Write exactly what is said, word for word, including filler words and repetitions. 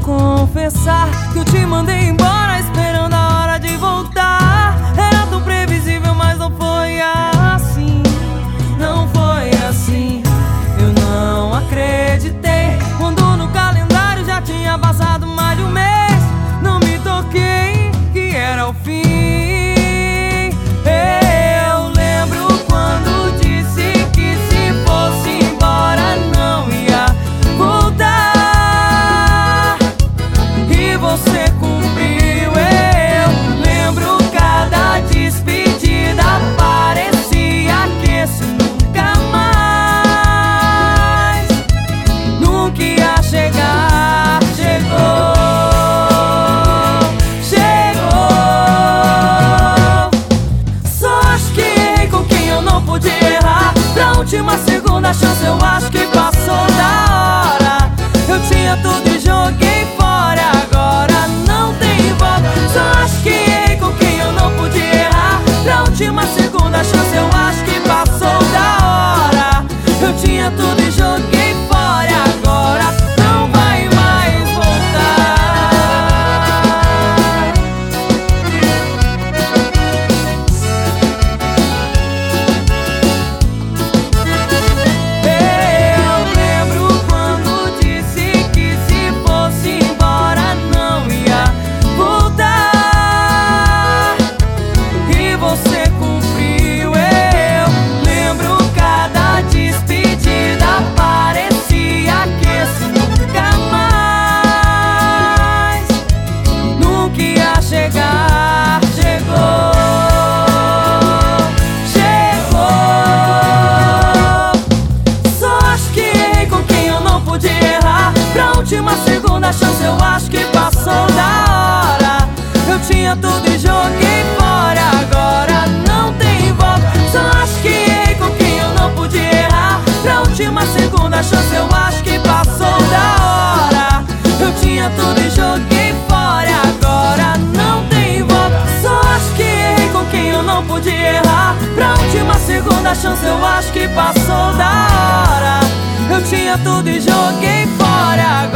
confessar que eu te mandei embora esperando a hora de voltar. Era tão previsível, mas não foi assim. Não foi assim. Eu não acreditei quando no calendário já tinha passado mais de um mês. Não me toquei que era o fim. Eu lembro quando disse que se fosse embora não ia voltar, e você cumpriu. Eu lembro cada despedida, parecia que esse nunca mais, nunca ia chegar. Chegou, chegou. Só acho que errei com quem eu não pude errar. Pra última segunda chance eu acho que passou da hora. Eu tinha tudo e joguei fora, agora não tem volta. Só acho que errei com quem eu não pude errar. Pra última segunda chance eu acho que passou da hora. Eu tinha tudo e joguei fora, agora não vai mais voltar. Eu lembro quando disse que se fosse embora não ia voltar, e você cumpriu. Eu lembro cada despedida, parecia que esse nunca mais, nunca ia chegar. Chegou, chegou. Só acho que errei com quem eu não pude errar. Pra última segunda chance eu acho que passou da hora. Eu tinha tudo e joguei fora, agora não tem volta. Só acho que errei com quem eu não pude errar. Pra última segunda chance eu acho que passou da hora. Eu tinha tudo e joguei fora, agora não tem volta. Só acho que errei com quem eu não pude errar. Pra última segunda chance eu acho que passou da hora. Eu tinha tudo e joguei fora, agora